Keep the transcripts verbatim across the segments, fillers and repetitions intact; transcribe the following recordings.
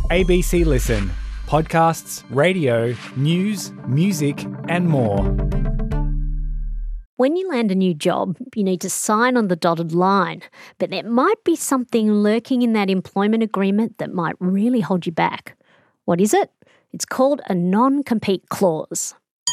A B C Listen. Podcasts, radio, news, music and more. When you land a new job, you need to sign on the dotted line, but there might be something lurking in that employment agreement that might really hold you back. What is it? It's called a non-compete clause.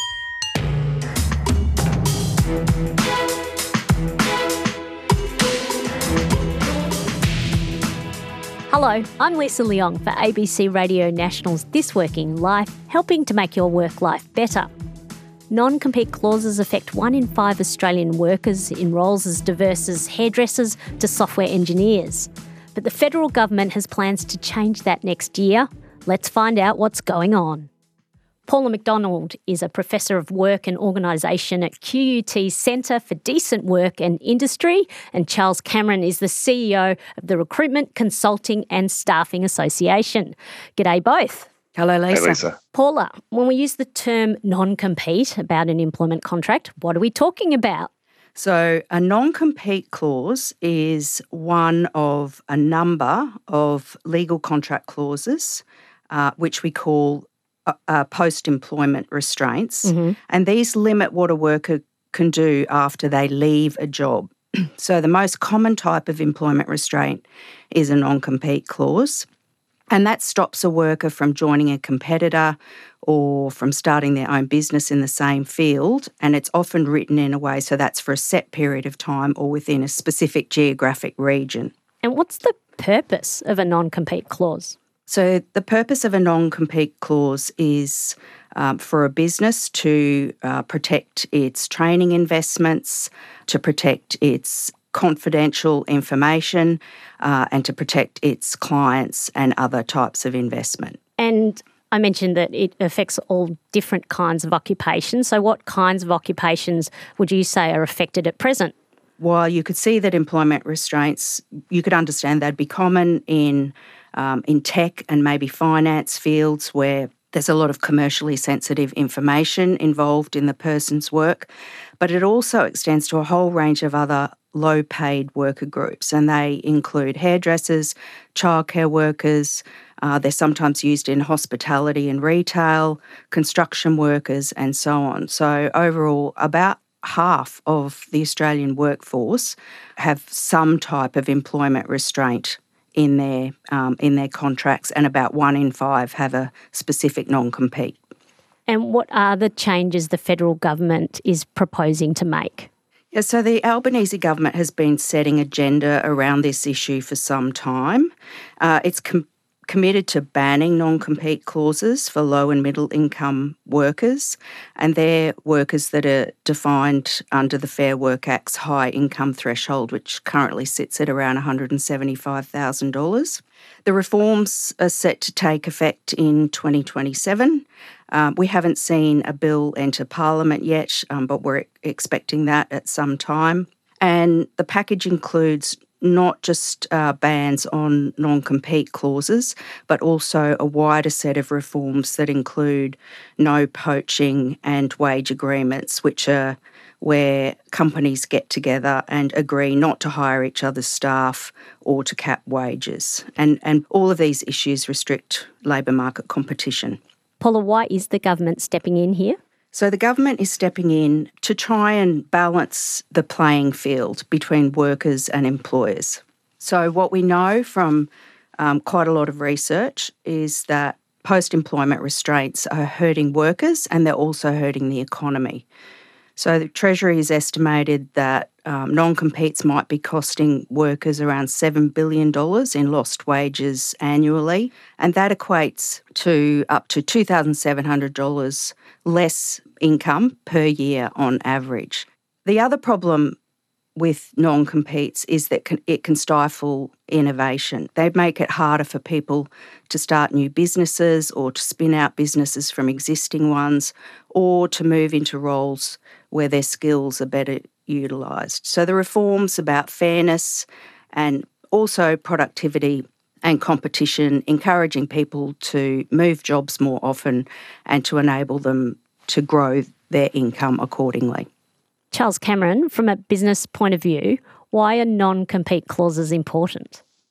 Hello, I'm Lisa Leong for A B C Radio National's This Working Life, helping to make your work life better. Non-compete clauses affect one in five Australian workers in roles as diverse as hairdressers to software engineers. But the federal government has plans to change that next year. Let's find out what's going on. Paula McDonald is a Professor of Work and Organisation at Q U T's Centre for Decent Work and Industry, and Charles Cameron is the C E O of the Recruitment, Consulting and Staffing Association. G'day both. Hello, Lisa. Hey, Lisa. Paula, when we use the term non-compete about an employment contract, what are we talking about? So a non-compete clause is one of a number of legal contract clauses, uh, which we call uh, uh, post-employment restraints. Mm-hmm. And these limit what a worker can do after they leave a job. So the most common type of employment restraint is a non-compete clause. And that stops a worker from joining a competitor or from starting their own business in the same field. And it's often written in a way so that's for a set period of time or within a specific geographic region. And what's the purpose of a non-compete clause? So the purpose of a non-compete clause is um, for a business to uh, protect its training investments, to protect its confidential information, uh, and to protect its clients and other types of investment. And I mentioned that it affects all different kinds of occupations. So what kinds of occupations would you say are affected at present? While you could see that employment restraints, you could understand they'd be common in um, in tech and maybe finance fields where there's a lot of commercially sensitive information involved in the person's work, but it also extends to a whole range of other low-paid worker groups, and they include hairdressers, childcare workers, uh, they're sometimes used in hospitality and retail, construction workers, and so on. So overall, about half of the Australian workforce have some type of employment restraint in their um, in their contracts, and about one in five have a specific non-compete. And what are the changes the federal government is proposing to make? Yeah, so the Albanese government has been setting agenda around this issue for some time. Uh, it's com- committed to banning non-compete clauses for low and middle income workers, and they're workers that are defined under the Fair Work Act's high income threshold, which currently sits at around one hundred seventy-five thousand dollars. The reforms are set to take effect in twenty twenty-seven. Um, we haven't seen a bill enter Parliament yet, um, but we're expecting that at some time. And the package includes not just uh, bans on non-compete clauses, but also a wider set of reforms that include no poaching and wage agreements, which are where companies get together and agree not to hire each other's staff or to cap wages. And, and all of these issues restrict labour market competition. Paula, why is the government stepping in here? So the government is stepping in to try and balance the playing field between workers and employers. So what we know from um, quite a lot of research is that post-employment restraints are hurting workers and they're also hurting the economy. So the Treasury has estimated that um, non-competes might be costing workers around seven billion dollars in lost wages annually, and that equates to up to two thousand seven hundred dollars less income per year on average. The other problem with non-competes is that it can stifle innovation. They make it harder for people to start new businesses or to spin out businesses from existing ones or to move into roles where their skills are better utilised. So the reforms about fairness and also productivity and competition, encouraging people to move jobs more often and to enable them to grow their income accordingly. Charles Cameron, from a business point of view, why are non-compete clauses important?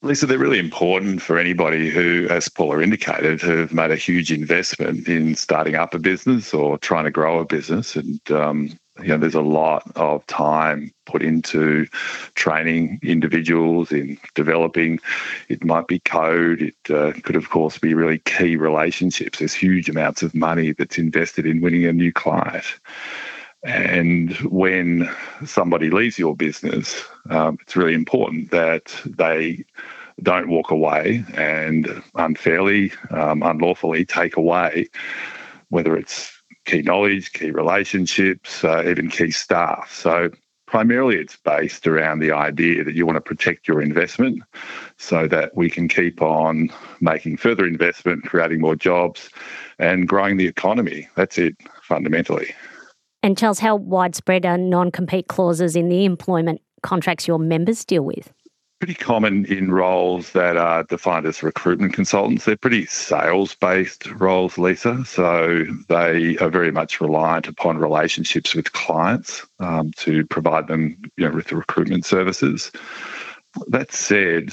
Lisa, they're really important for anybody who, as Paula indicated, have made a huge investment in starting up a business or trying to grow a business. And, um, you know, there's a lot of time put into training individuals, in developing. It might be code. It uh, could, of course, be really key relationships. There's huge amounts of money that's invested in winning a new client. And when somebody leaves your business, um, it's really important that they don't walk away and unfairly, um, unlawfully take away, whether it's key knowledge, key relationships, uh, even key staff. So primarily it's based around the idea that you want to protect your investment so that we can keep on making further investment, creating more jobs and growing the economy. That's it, fundamentally. And Charles, how widespread are non-compete clauses in the employment contracts your members deal with? Pretty common in roles that are defined as recruitment consultants. They're pretty sales-based roles, Lisa, so they are very much reliant upon relationships with clients um, to provide them, you know, with the recruitment services. That said,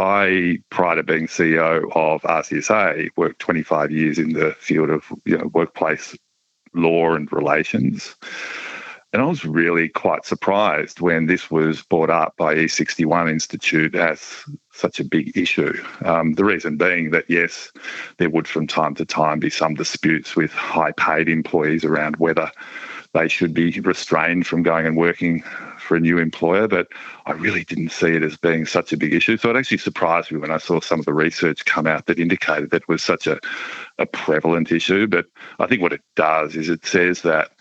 I, prior to being C E O of R C S A, worked twenty-five years in the field of, you know, workplace law and relations. And I was really quite surprised when this was brought up by E sixty-one Institute as such a big issue. Um, the reason being that, yes, there would from time to time be some disputes with high-paid employees around whether they should be restrained from going and working for a new employer, but I really didn't see it as being such a big issue. So it actually surprised me when I saw some of the research come out that indicated that it was such a, a prevalent issue. But I think what it does is it says that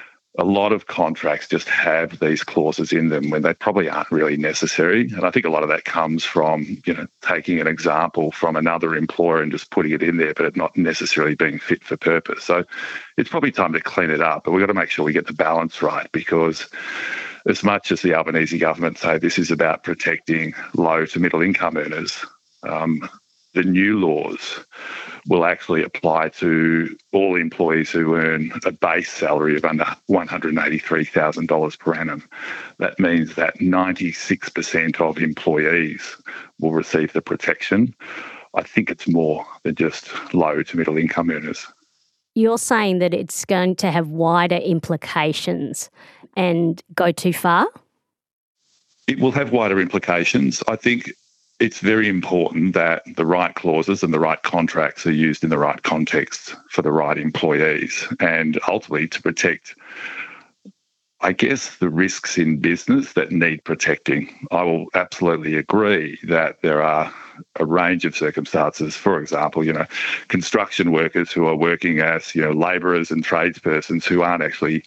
a lot of contracts just have these clauses in them when they probably aren't really necessary. And I think a lot of that comes from, you know, taking an example from another employer and just putting it in there, but it not necessarily being fit for purpose. So it's probably time to clean it up, but we've got to make sure we get the balance right, because as much as the Albanese government say this is about protecting low to middle income earners, um, the new laws will actually apply to all employees who earn a base salary of under one hundred eighty-three thousand dollars per annum. That means that ninety-six percent of employees will receive the protection. I think it's more than just low to middle income earners. You're saying that it's going to have wider implications and go too far? It will have wider implications. I think it's very important that the right clauses and the right contracts are used in the right context for the right employees, and ultimately to protect, I guess, the risks in business that need protecting. I will absolutely agree that there are a range of circumstances. For example, you know, construction workers who are working as, you know, labourers and tradespersons who aren't actually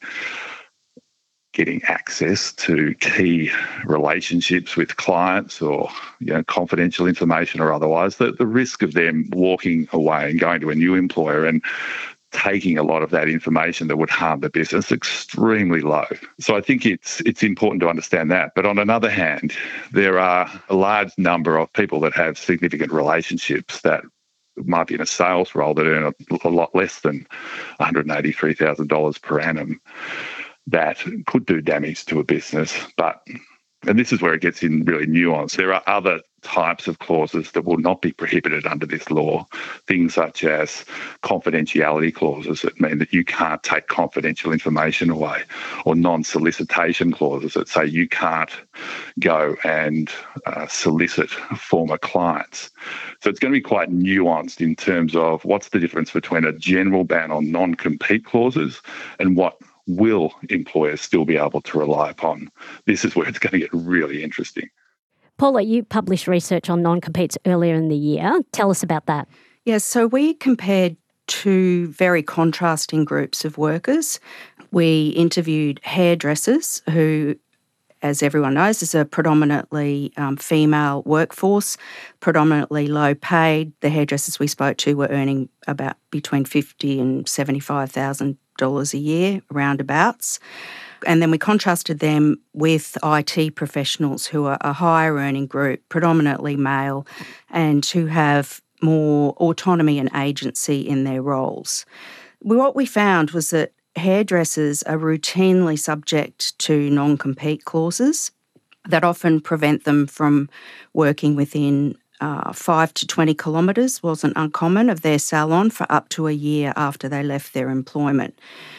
getting access to key relationships with clients or, you know, confidential information or otherwise, the, the risk of them walking away and going to a new employer and taking a lot of that information that would harm the business extremely low. So I think it's it's important to understand that. But on another hand, there are a large number of people that have significant relationships that might be in a sales role that earn a, a lot less than one hundred eighty-three thousand dollars per annum, that could do damage to a business. But, and this is where it gets in really nuanced, there are other types of clauses that will not be prohibited under this law, things such as confidentiality clauses that mean that you can't take confidential information away, or non-solicitation clauses that say you can't go and uh, solicit former clients. So it's going to be quite nuanced in terms of what's the difference between a general ban on non-compete clauses and what will employers still be able to rely upon. This is where it's going to get really interesting. Paula, you published research on non-competes earlier in the year. Tell us about that. Yes, so we compared two very contrasting groups of workers. We interviewed hairdressers who, as everyone knows, is a predominantly um, female workforce, predominantly low paid. The hairdressers we spoke to were earning about between fifty thousand dollars and seventy-five thousand dollars a year, roundabouts. And then we contrasted them with I T professionals who are a higher earning group, predominantly male, and who have more autonomy and agency in their roles. What we found was that hairdressers are routinely subject to non-compete clauses that often prevent them from working within uh, five to twenty kilometres wasn't uncommon of their salon for up to a year after they left their employment.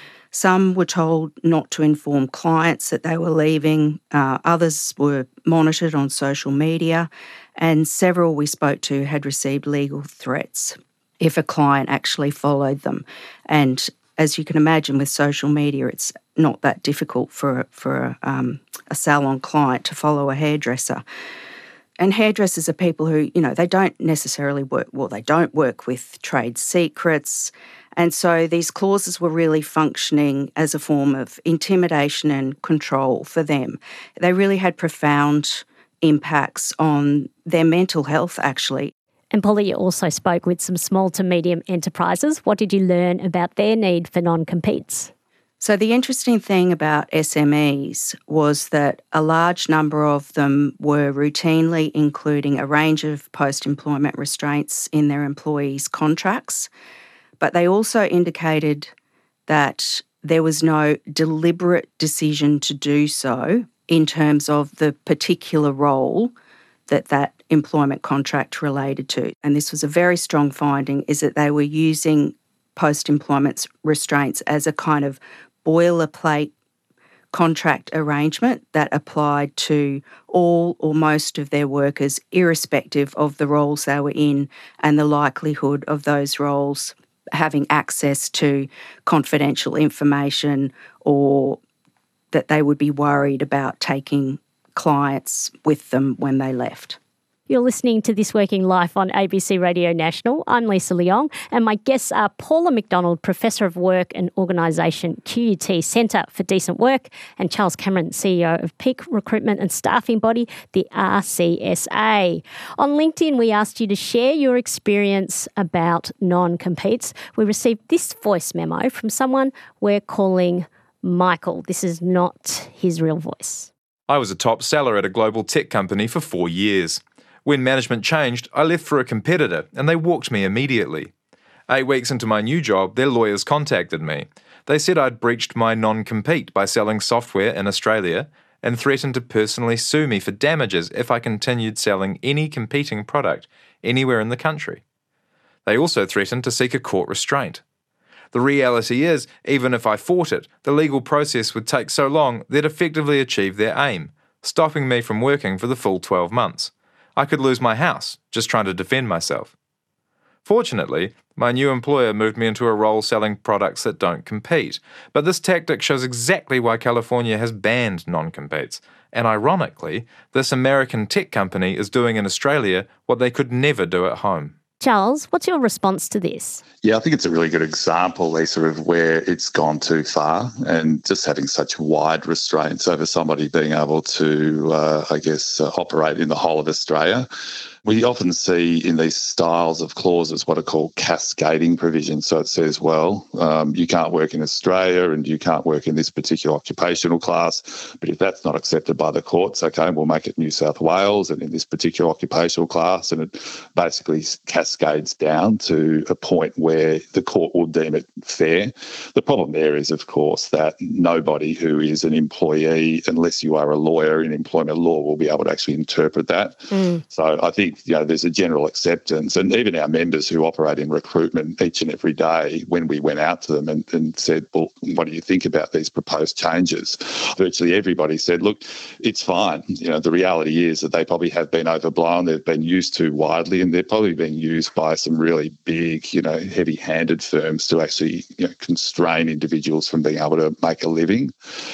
Some were told not to inform clients that they were leaving. Uh, others were monitored on social media, and several we spoke to had received legal threats if a client actually followed them. And as you can imagine, with social media, it's not that difficult for, for um, a salon client to follow a hairdresser. And hairdressers are people who, you know, they don't necessarily work, well, they don't work with trade secrets. And so these clauses were really functioning as a form of intimidation and control for them. They really had profound impacts on their mental health, actually. And Polly, you also spoke with some small to medium enterprises. What did you learn about their need for non-competes? So the interesting thing about S M Es was that a large number of them were routinely including a range of post-employment restraints in their employees' contracts, but they also indicated that there was no deliberate decision to do so in terms of the particular role that that employment contract related to. And this was a very strong finding, is that they were using post-employment restraints as a kind of boilerplate contract arrangement that applied to all or most of their workers, irrespective of the roles they were in and the likelihood of those roles having access to confidential information, or that they would be worried about taking clients with them when they left. You're listening to This Working Life on A B C Radio National. I'm Lisa Leong, and my guests are Paula McDonald, Professor of Work and Organisation, Q U T Centre for Decent Work, and Charles Cameron, C E O of Peak Recruitment and Staffing Body, the R C S A. On LinkedIn, we asked you to share your experience about non-competes. We received this voice memo from someone we're calling Michael. This is not his real voice. I was a top seller at a global tech company for four years. When management changed, I left for a competitor and they walked me immediately. Eight weeks into my new job, their lawyers contacted me. They said I'd breached my non-compete by selling software in Australia and threatened to personally sue me for damages if I continued selling any competing product anywhere in the country. They also threatened to seek a court restraint. The reality is, even if I fought it, the legal process would take so long they'd effectively achieve their aim, stopping me from working for the full twelve months. I could lose my house just trying to defend myself. Fortunately, my new employer moved me into a role selling products that don't compete, but this tactic shows exactly why California has banned non-competes, and ironically, this American tech company is doing in Australia what they could never do at home. Charles, what's your response to this? Yeah, I think it's a really good example, Lisa, of where it's gone too far, and just having such wide restraints over somebody being able to, uh, I guess, uh, operate in the whole of Australia. We often see in these styles of clauses what are called cascading provisions. So it says, well, um, you can't work in Australia and you can't work in this particular occupational class, but if that's not accepted by the courts, okay, we'll make it New South Wales and in this particular occupational class, and it basically cascades down to a point where the court will deem it fair. The problem there is, of course, that nobody who is an employee, unless you are a lawyer in employment law, will be able to actually interpret that. Mm. So I think you know, there's a general acceptance, and even our members who operate in recruitment each and every day, when we went out to them and, and said, well, what do you think about these proposed changes? Virtually everybody said, look, it's fine. You know, the reality is that they probably have been overblown. They've been used too widely, and they're probably being used by some really big, you know, heavy-handed firms to actually you know, constrain individuals from being able to make a living.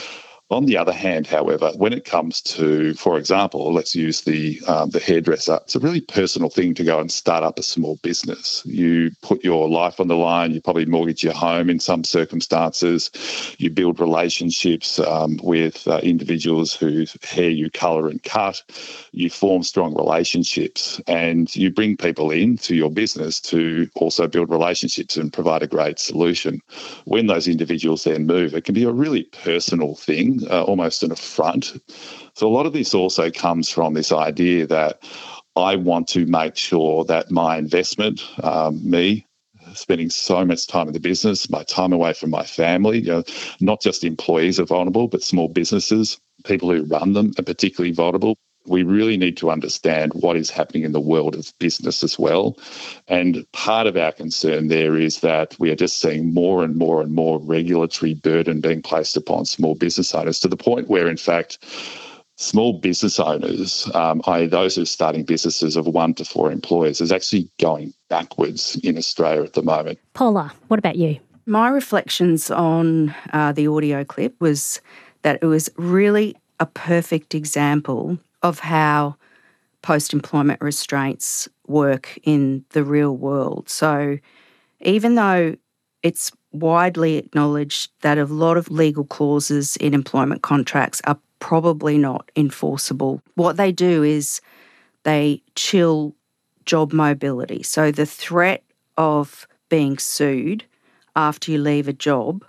On the other hand, however, when it comes to, for example, let's use the um, the hairdresser, it's a really personal thing to go and start up a small business. You put your life on the line, you probably mortgage your home in some circumstances, you build relationships um, with uh, individuals whose hair you colour and cut, you form strong relationships, and you bring people into your business to also build relationships and provide a great solution. When those individuals then move, it can be a really personal thing. Uh, almost an affront. So a lot of this also comes from this idea that I want to make sure that my investment, um, me, spending so much time in the business, my time away from my family, you know, not just employees are vulnerable, but small businesses, people who run them are particularly vulnerable. we really need to understand what is happening in the world of business as well. And part of our concern there is that we are just seeing more and more and more regulatory burden being placed upon small business owners, to the point where, in fact, small business owners, um, that is those who are starting businesses of one to four employees, is actually going backwards in Australia at the moment. Paula, what about you? My reflections on uh, the audio clip was that it was really a perfect example of how post-employment restraints work in the real world. So even though it's widely acknowledged that a lot of legal clauses in employment contracts are probably not enforceable, what they do is they chill job mobility. So the threat of being sued after you leave a job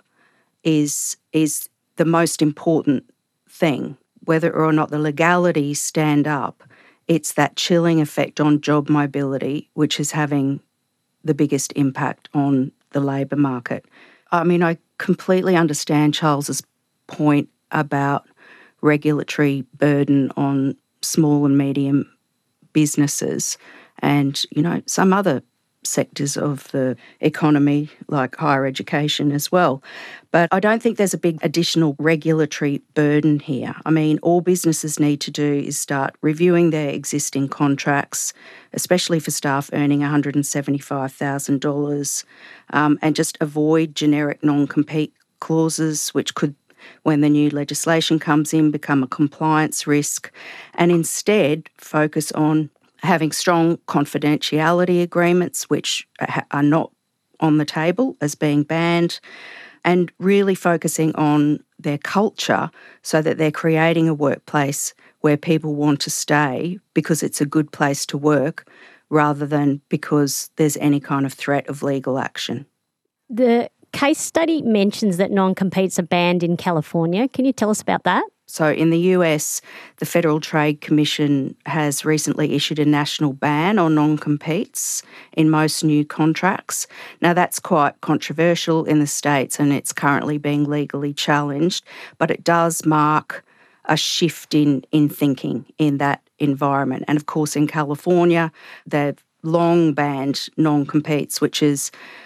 is, is the most important thing. Whether or not the legalities stand up, it's that chilling effect on job mobility which is having the biggest impact on the labour market. I mean, I completely understand Charles's point about regulatory burden on small and medium businesses and, you know, some other sectors of the economy like higher education as well. But I don't think there's a big additional regulatory burden here. I mean, all businesses need to do is start reviewing their existing contracts, especially for staff earning one hundred seventy-five thousand dollars, um, and just avoid generic non-compete clauses, which could, when the new legislation comes in, become a compliance risk, and instead focus on having strong confidentiality agreements, which are not on the table as being banned, and really focusing on their culture so that they're creating a workplace where people want to stay because it's a good place to work rather than because there's any kind of threat of legal action. The case study mentions that non-competes are banned in California. Can you tell us about that? So in the U S, the Federal Trade Commission has recently issued a national ban on non-competes in most new contracts. Now, that's quite controversial in the States and it's currently being legally challenged, but it does mark a shift in, in thinking in that environment. And of course, in California, they've long banned non-competes, which is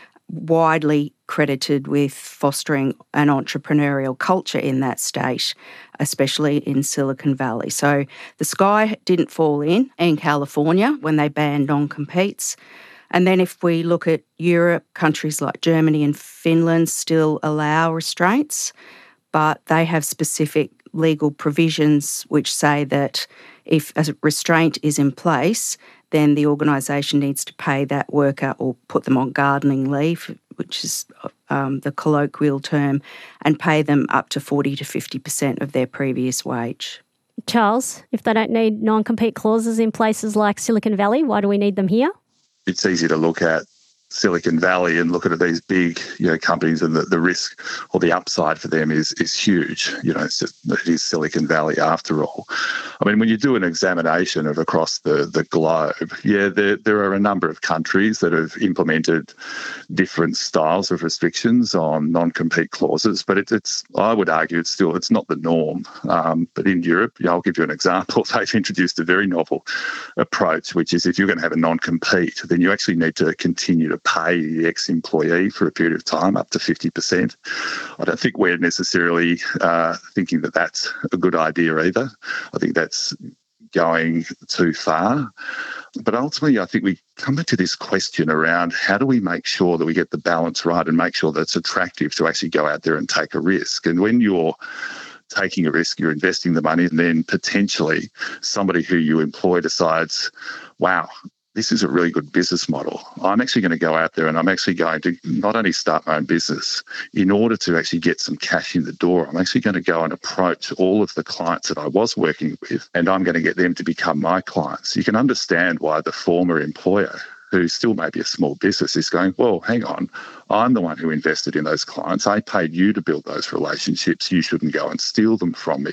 widely credited with fostering an entrepreneurial culture in that state, especially in Silicon Valley. So the sky didn't fall in in California when they banned non-competes. And then if we look at Europe, countries like Germany and Finland still allow restraints, but they have specific legal provisions which say that if a restraint is in place, then the organisation needs to pay that worker or put them on gardening leave, which is um, the colloquial term, and pay them up to forty to fifty percent of their previous wage. Charles, if they don't need non-compete clauses in places like Silicon Valley, why do we need them here? It's easy to look at Silicon Valley and look at these big, you know, companies, and the, the risk or the upside for them is is huge. You know, it's just, it is Silicon Valley after all. I mean, when you do an examination of across the, the globe, yeah, there, there are a number of countries that have implemented different styles of restrictions on non-compete clauses, but it, it's, I would argue, it's still, it's not the norm. Um, but in Europe, you know, I'll give you an example. They've introduced a very novel approach, which is if you're going to have a non-compete, then you actually need to continue to pay the ex-employee for a period of time, up to fifty percent. I don't think we're necessarily uh, thinking that that's a good idea either. I think that's going too far. But ultimately, I think we come back to this question around how do we make sure that we get the balance right and make sure that it's attractive to actually go out there and take a risk. And when you're taking a risk, you're investing the money, and then potentially somebody who you employ decides, wow, this is a really good business model. I'm actually going to go out there and I'm actually going to not only start my own business in order to actually get some cash in the door. I'm actually going to go and approach all of the clients that I was working with, and I'm going to get them to become my clients. You can understand why the former employer, who still may be a small business, is going, well, hang on, I'm the one who invested in those clients. I paid you to build those relationships. You shouldn't go and steal them from me.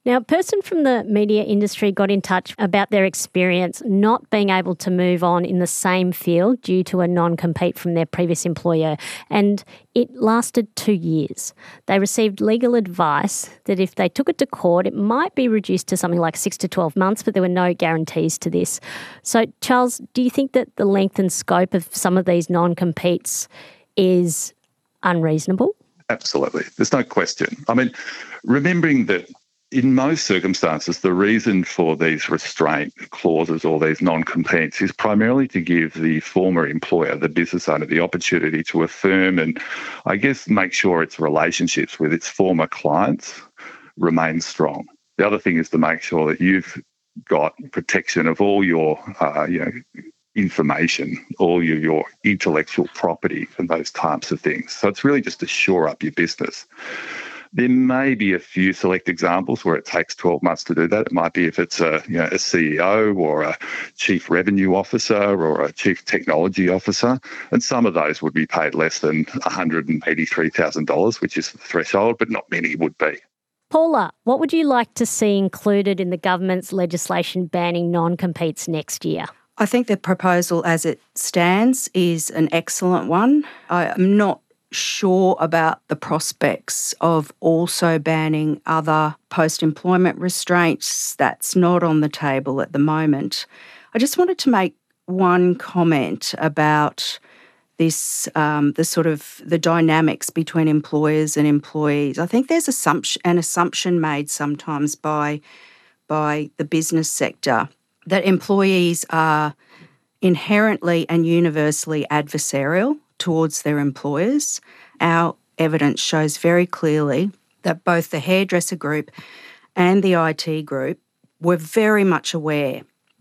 Now, a person from the media industry got in touch about their experience not being able to move on in the same field due to a non-compete from their previous employer, and it lasted two years. They received legal advice that if they took it to court, it might be reduced to something like six to twelve months, but there were no guarantees to this. So, Charles, do you think that the length and scope of some of these non-competes is unreasonable? Absolutely. There's no question. I mean, remembering that in most circumstances, the reason for these restraint clauses or these non-competes is primarily to give the former employer, the business owner, the opportunity to affirm and, I guess, make sure its relationships with its former clients remain strong. The other thing is to make sure that you've got protection of all your, uh, you know, information, all your, your intellectual property and those types of things. So it's really just to shore up your business. There may be a few select examples where it takes twelve months to do that. It might be if it's a, you know, a C E O or a chief revenue officer or a chief technology officer. And some of those would be paid less than one hundred eighty-three thousand dollars, which is the threshold, but not many would be. Paula, what would you like to see included in the government's legislation banning non-competes next year? I think the proposal as it stands is an excellent one. I'm not sure about the prospects of also banning other post-employment restraints. That's not on the table at the moment. I just wanted to make one comment about this, um, the sort of the dynamics between employers and employees. I think there's assumption, an assumption made sometimes by, by the business sector that employees are inherently and universally adversarial towards their employers. Our evidence shows very clearly that both the hairdresser group and the I T group were very much aware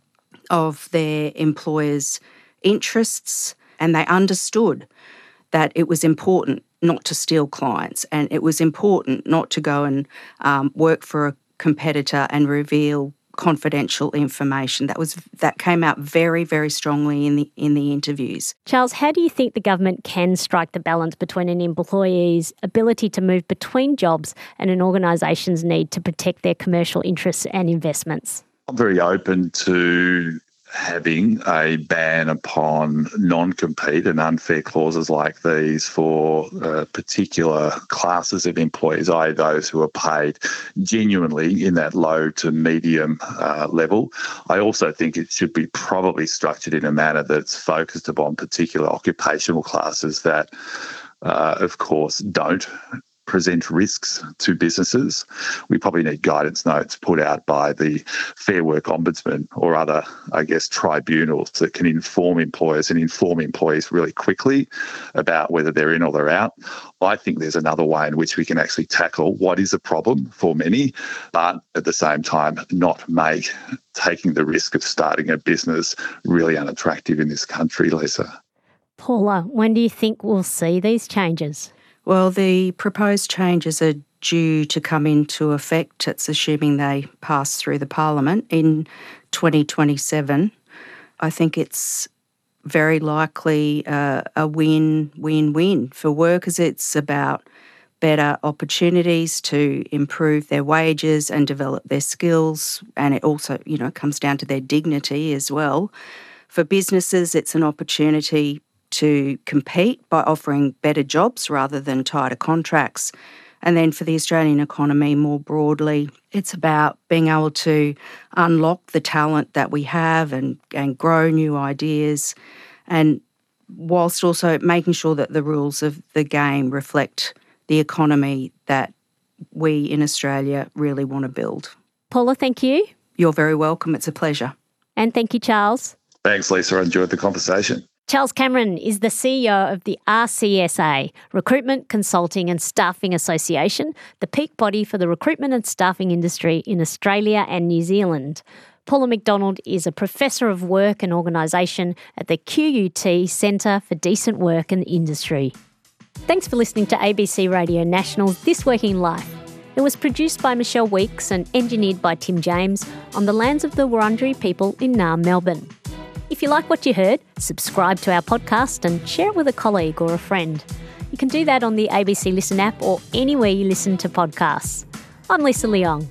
of their employers' interests, and they understood that it was important not to steal clients, and it was important not to go and um, work for a competitor and reveal confidential information. That was that came out very, very strongly in the in the interviews. Charles, how do you think the government can strike the balance between an employee's ability to move between jobs and an organisation's need to protect their commercial interests and investments? I'm very open to having a ban upon non-compete and unfair clauses like these for uh, particular classes of employees, that is those who are paid genuinely in that low to medium uh, level. I also think it should be probably structured in a manner that's focused upon particular occupational classes that, uh, of course, don't present risks to businesses. We probably need guidance notes put out by the Fair Work Ombudsman or other, I guess, tribunals that can inform employers and inform employees really quickly about whether they're in or they're out. I think there's another way in which we can actually tackle what is a problem for many, but at the same time not make taking the risk of starting a business really unattractive in this country, Lisa. Paula, when do you think we'll see these changes? Well, the proposed changes are due to come into effect, it's assuming they pass through the Parliament, in twenty twenty-seven. I think it's very likely uh, a win-win-win for workers. It's about better opportunities to improve their wages and develop their skills, and it also, you know, comes down to their dignity as well. For businesses, it's an opportunity to compete by offering better jobs rather than tighter contracts. And then for the Australian economy more broadly, it's about being able to unlock the talent that we have and, and grow new ideas, and whilst also making sure that the rules of the game reflect the economy that we in Australia really want to build. Paula, thank you. You're very welcome. It's a pleasure. And thank you, Charles. Thanks, Lisa. I enjoyed the conversation. Charles Cameron is the C E O of the R C S A, Recruitment, Consulting and Staffing Association, the peak body for the recruitment and staffing industry in Australia and New Zealand. Paula McDonald is a Professor of Work and Organisation at the Q U T Centre for Decent Work and Industry. Thanks for listening to A B C Radio National's This Working Life. It was produced by Michelle Weeks and engineered by Tim James on the lands of the Wurundjeri people in Naarm, Melbourne. If you like what you heard, subscribe to our podcast and share it with a colleague or a friend. You can do that on the A B C Listen app or anywhere you listen to podcasts. I'm Lisa Leong.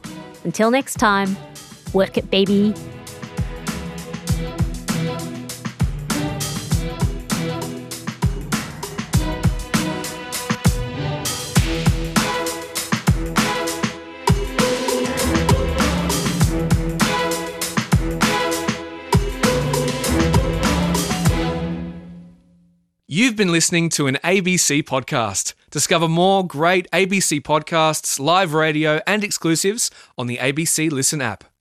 Until next time, work it, baby. You've been listening to an A B C podcast. Discover more great A B C podcasts, live radio, and exclusives on the A B C Listen app.